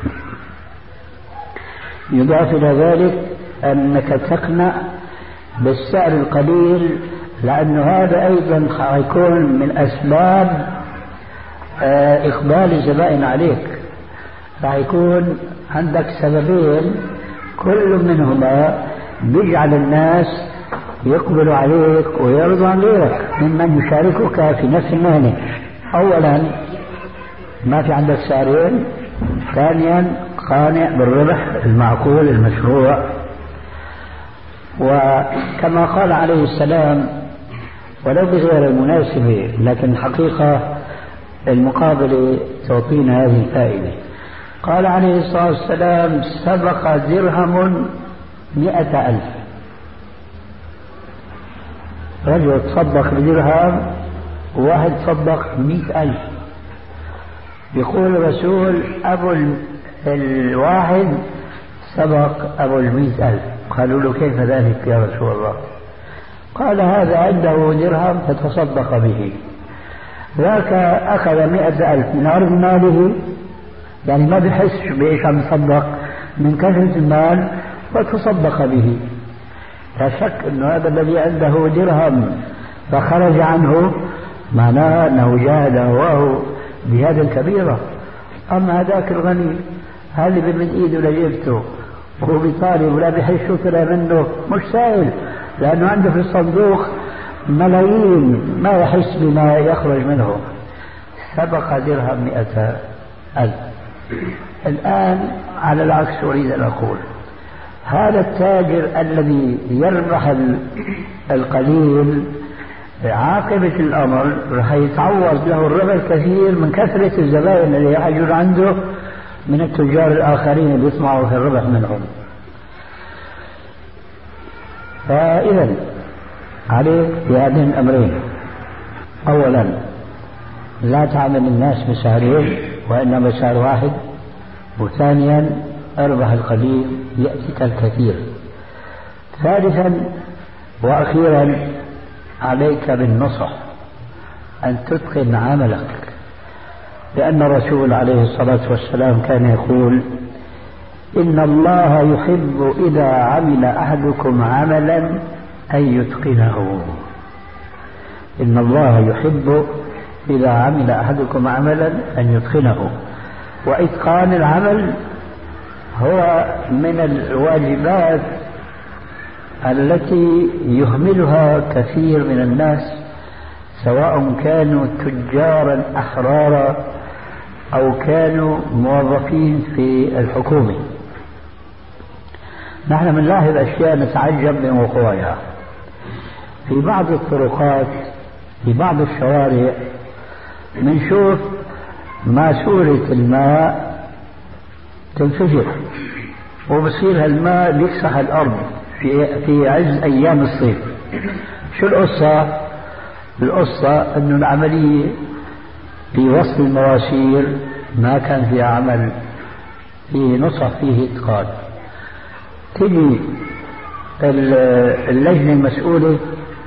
يضاف إلى ذلك أنك تقنع بالسعر القليل، لأنه هذا أيضا سيكون من أسباب إقبال الزبائن عليك. راح يكون عندك سببين كل منهما بيجعل الناس يقبلوا عليك ويرضوا عن غيرك ممن يشاركك في نفس المهنة. أولا ما في عندك سعرين، ثانيا قانع بالربح المعقول المشروع. وكما قال عليه السلام ولو بغير المناسبة، لكن الحقيقة المقابلة تعطينا هذه الفائدة. قال عليه الصلاة والسلام سبق درهم مئة ألف. رجل تصدق بدرهم وواحد تصدق مئة ألف. يقول الرسول أبو الواحد سبق أبو المئة ألف. قالوا له كيف ذلك يا رسول الله؟ قال هذا عنده درهم فتصدق به، ذاك أخذ مئة ألف من عرض ماله، يعني ما بيحسش بإيش عم يصدق من كثرة المال فتصدق به. لا شك أن هذا الذي عنده درهم فخرج عنه معناه أنه جاهد هواه بهذا الكبيرة. أما هذاك الغني هل بمن إيده لجيبته وهو بيطالب ولا بيحس شكرا منه، مش سائل، لأنه عنده في الصندوق ملايين ما يحس بما يخرج منه. سبق درهم مئة ألف. الآن على العكس أريد أن أقول هذا التاجر الذي يربح القليل عاقبة الأمر رح يتعوض له الربح الكثير من كثرة الزبائن اللي يحجر عنده من التجار الآخرين اللي يسمعوا في الربح منهم. فإذا عليه بهذين الأمرين: أولا لا تعامل الناس بسعرين وإنما بسعر واحد، وثانيا أربح القليل يأتيك الكثير. ثالثا وأخيرا عليك بالنصح أن تتقن عملك، لأن الرسول عليه الصلاة والسلام كان يقول إن الله يحب إذا عمل أحدكم عملا أن يتقنه. إن الله يحب إذا عمل أحدكم عملا أن يتقنه. وإتقان العمل هو من الواجبات التي يهملها كثير من الناس، سواء كانوا تجارا أحرارا أو كانوا موظفين في الحكومة. نحن بنلاحظ أشياء نتعجب من وقوعها. في بعض الطرقات، في بعض الشوارع، بنشوف ماسورة الماء تنفجر وبصير هالماء بيكسح الأرض في في عز أيام الصيف. شو القصة؟ القصة إنه العملية في وصل المواسير ما كان فيها عمل، فيه نصح، فيه إتقان. تجي اللجنة المسؤولة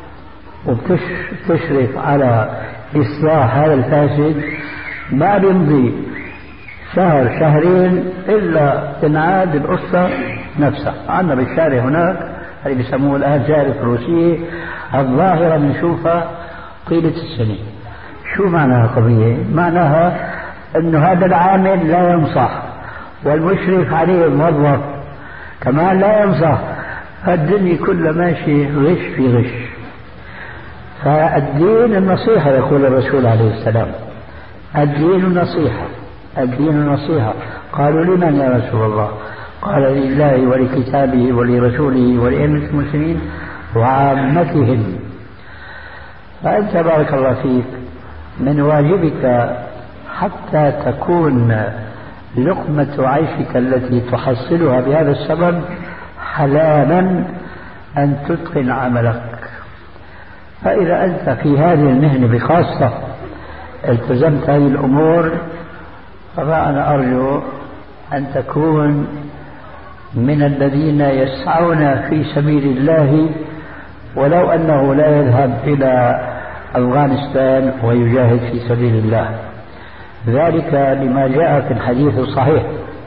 وبتشرف على إصلاح هذا الفاسد، ما بيمضي شهر شهرين إلا تنعاد القصة نفسها. عندنا بالشارع هناك اللي بيسموه الآن جارة روسية، الظاهرة بنشوفها طيلة السنة. شو معناها قضية؟ معناها أنه هذا العامل لا ينصح، والمشرف عليه الموظف كمان لا ينصح، فالدنيا كلها ماشي غش في غش. فالدين النصيحة يقول الرسول عليه السلام، الدين النصيحة، الدين النصيحة. قالوا لمن يا رسول الله؟ قال لله ولكتابه ولرسوله ولأئمة المسلمين وعامتهم. فأنت بارك الله فيك من واجبك حتى تكون لقمة عيشك التي تحصلها بهذا السبب حلالا أن تتقن عملك. فإذا أنت في هذه المهنة بخاصة التزمت هذه الأمور، فأنا أرجو أن تكون من الذين يسعون في سبيل الله، ولو أنه لا يذهب إلى أفغانستان ويجاهد في سبيل الله. ذلك لما جاء في الحديث الصحيح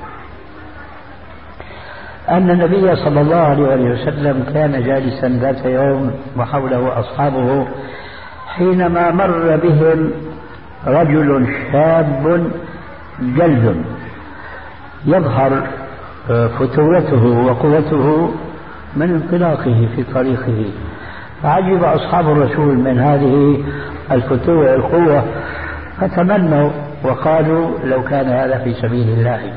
أن النبي صلى الله عليه وسلم كان جالسا ذات يوم وحوله أصحابه، حينما مر بهم رجل شاب جلد يظهر فتوته وقوته من انطلاقه في طريقه. فعجب أصحاب الرسول من هذه الفتوة القوة، فتمنوا وقالوا لو كان هذا في سبيل الله.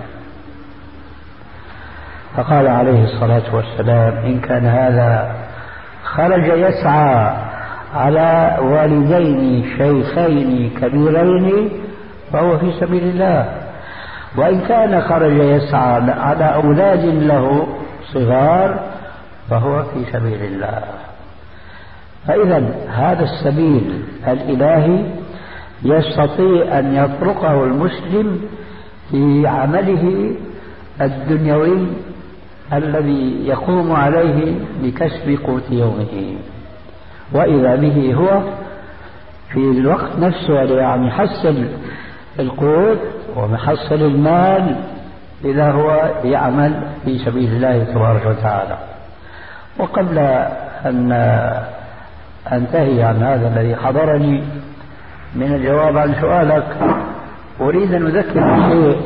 فقال عليه الصلاة والسلام إن كان هذا خرج يسعى على والدين شيخين كبيرين فهو في سبيل الله، وإن كان خرج يسعى على أولاد له صغار فهو في سبيل الله. فإذا هذا السبيل الإلهي يستطيع أن يطرقه المسلم في عمله الدنيوي الذي يقوم عليه بكسب قوت يومه، وإذا به هو في الوقت نفسه يعني يحصل القوت ومحصل المال إذا هو يعمل في سبيل الله تبارك وتعالى. وقبل أن أنتهي عن هذا الذي حضرني من الجواب عن سؤالك، أريد أن أذكر بشيء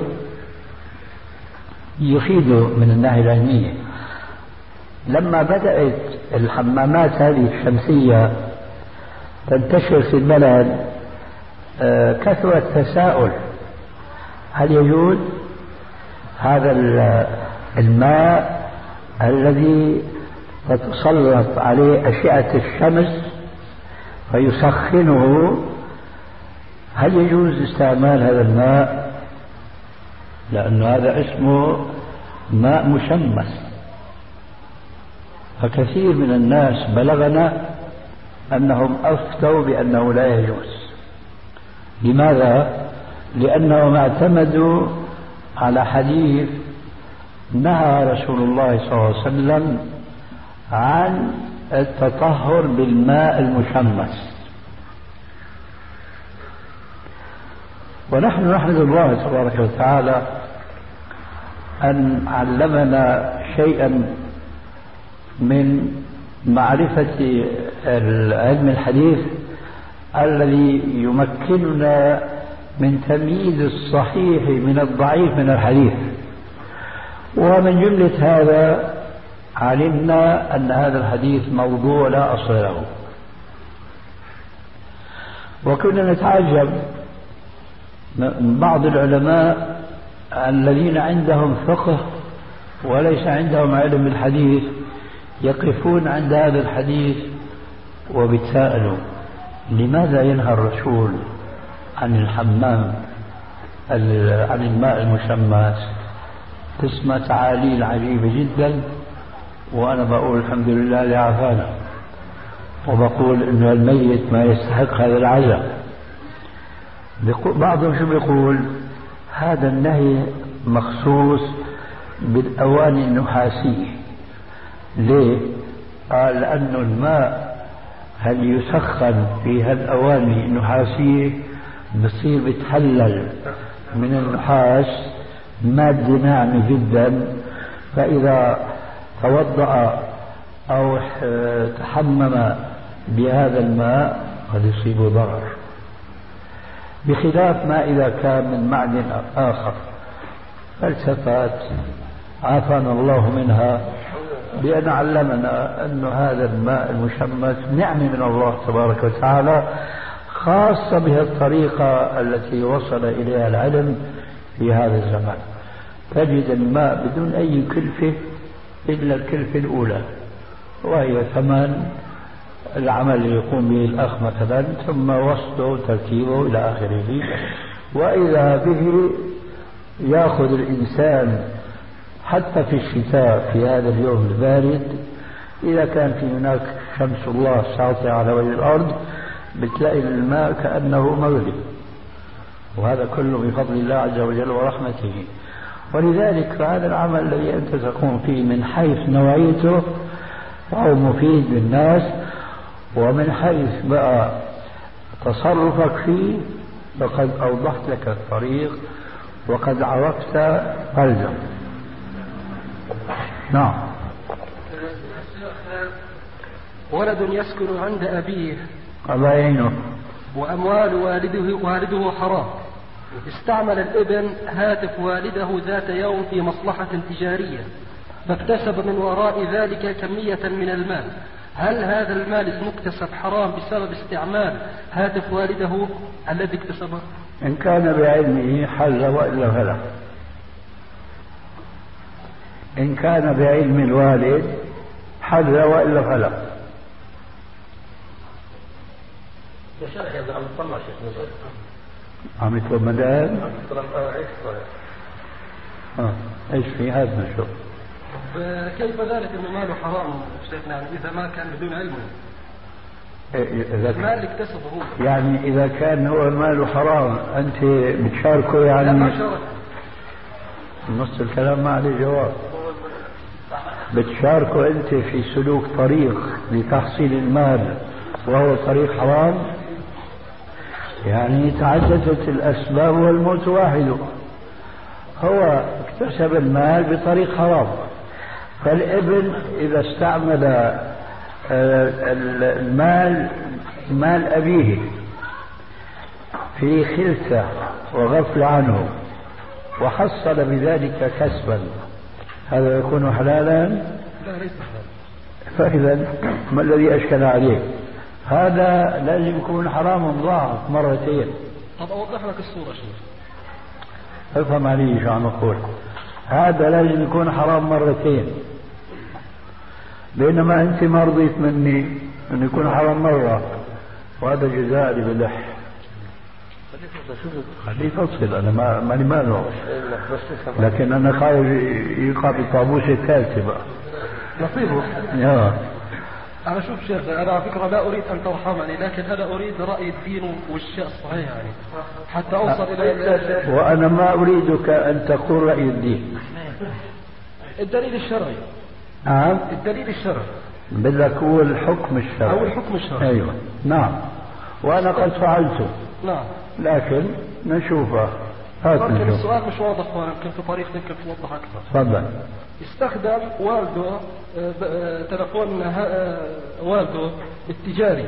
يفيد من الناحية العلمية. لما بدأت الحمامات هذه الشمسية تنتشر في البلد كثر التساؤل، هل يجوز هذا الماء الذي تتسلط عليه أشعة الشمس فيسخنه، هل يجوز استعمال هذا الماء؟ لأن هذا اسمه ماء مشمس. فكثير من الناس بلغنا أنهم أفتوا بأنه لا يجوز. لماذا؟ لأنهم اعتمدوا على حديث نهى رسول الله صلى الله عليه وسلم عن التطهر بالماء المشمس. ونحن نحمد الله تبارك وتعالى أن علمنا شيئا من معرفة علم الحديث الذي يمكننا من تمييز الصحيح من الضعيف من الحديث. ومن جملة هذا علمنا أن هذا الحديث موضوع لا أصل له، وكنا نتعجب من بعض العلماء الذين عندهم فقه وليس عندهم علم بالحديث يقفون عند هذا الحديث وبيتساءلوا لماذا ينهى الرسول عن الحمام عن الماء المشمس. تسمى تعاليل عجيبة جدا، وأنا بقول الحمد لله اللي عافانا، وبقول إنه الميت ما يستحق هذا العزاء. بعضهم شو بيقول؟ هذا النهي مخصوص بالأواني النحاسية. ليه؟ قال لأن الماء هل يسخن في هالأواني النحاسية بصير بتحلل من النحاس مادة ناعمة جدا، فإذا توضأ أو تحمم بهذا الماء قد يصيبه ضرر، بخلاف ما إذا كان من معدن آخر. فلسفات عافانا الله منها بأن علمنا أن هذا الماء المشمس نعمة من الله تبارك وتعالى، خاصة بها الطريقة التي وصل إليها العلم في هذا الزمان. تجد الماء بدون أي كلفة إلا الكلفة الأولى، وهي ثمن العمل اللي يقوم به الأخ مثلا، ثم وصله وتركيبه إلى آخره. وإذا به يأخذ الإنسان حتى في الشتاء في هذا اليوم البارد، إذا كان في هناك شمس الله ساطعة على وجه الأرض، بتلاقي الماء كأنه مغلي، وهذا كله بفضل الله عز وجل ورحمته. ولذلك فهذا العمل الذي أنت تقوم فيه من حيث نوعيته فهو مفيد للناس، ومن حيث بقى تصرفك فيه فقد أوضحت لك الطريق وقد عرفت فالزم. نعم. ولد يسكن عند أبيه الله يعينه وأموال والده والده حرام، استعمل الابن هاتف والده ذات يوم في مصلحة تجارية، فاكتسب من وراء ذلك كمية من المال. هل هذا المال المكتسب حرام بسبب استعمال هاتف والده الذي اكتسبه؟ إن كان بعلمه حل وإلا فلا. إن كان بعلم الوالد حل وإلا فلا. عم يطلب مدام؟ اه ايش في هذا نشوف. كيف ذلك انه ماله حرام شيخنا؟ يعني اذا ما كان بدون علمه إيه المال اللي اكتسبه هو، يعني اذا كان هو ماله حرام انت بتشاركه؟ يعني لا ما شارك. نص الكلام ما عليه جواب. بتشاركه انت في سلوك طريق لتحصيل المال وهو طريق حرام؟ يعني تعددت الأسباب والموت واحد. هو اكتسب المال بطريق حرام، فالابن إذا استعمل المال مال أبيه في خلسة وغفل عنه وحصل بذلك كسبا، هذا يكون حلالا؟ لا ليس حلالا. فإذا ما الذي أشكل عليه؟ هذا لازم يكون حرام ضاعف مرتين. طب أوضح لك الصورة شيخ. افهم علي شو عم أقول. هذا لازم يكون حرام مرتين، بينما أنت ما رضيت مني أن يكون حرام مرة، وهذا جزاء باللح. خليه يفصل، أنا ما ماني مانع، لكن أنا خايف يقع بالطابوس الثالثة بقى. نصيبه. يا أنا شوف شيخ، أنا على فكرة لا أريد أن ترحمني، لكن أنا أريد رأي الدين والشيء الصحيح يعني حتى أوصل إلى. وأنا ما أريدك أن تقول رأي الدين. الدليل الشرعي. نعم. الدليل الشرعي. بدك هو الحكم الشرعي. أو الحكم الشرعي. أيوة. نعم. وأنا قد فعلته. نعم. لكن نشوفه لكن السؤال مش واضح، يمكن في طريقة يمكن توضح أكثر. تفضل. استخدم والده تلفون والده التجاري.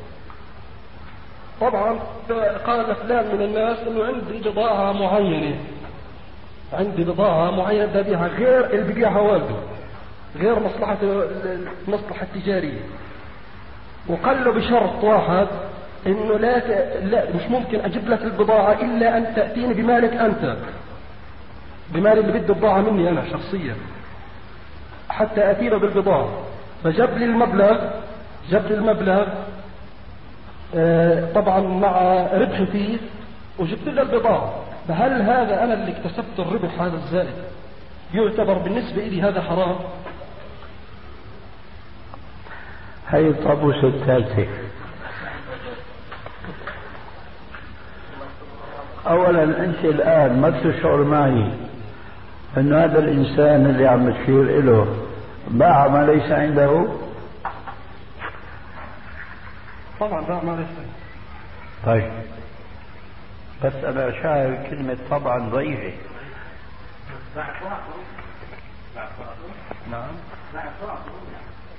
طبعا قال فلان من الناس انه عندي بضاعة معينة، عندي بضاعة معينة بدي أبيعها غير اللي ببيعها والده، غير مصلحة المصلحة التجارية. وقال له بشرط واحد انه لا, ت... لا مش ممكن اجيب لك البضاعة الا ان تأتيني بمالك انت، بمال اللي بده البضاعة مني انا شخصيا، حتى اتينا بالبضاعة. فجاب لي المبلغ، جاب لي المبلغ آه طبعا مع ربحي فيه، وجبت له البضاعة. فهل هذا انا اللي اكتسبت الربح هذا الزائد يعتبر بالنسبة لي هذا حرام؟ هي الطابوس الثالثة. أولا أنت الآن ما تشعر معي أن هذا الإنسان اللي عم تشير له باع ما ليس عنده؟ طبعا باع ما ليس عنده. طيب، بس أنا شايف كلمة طبعا ضعيفة. نعم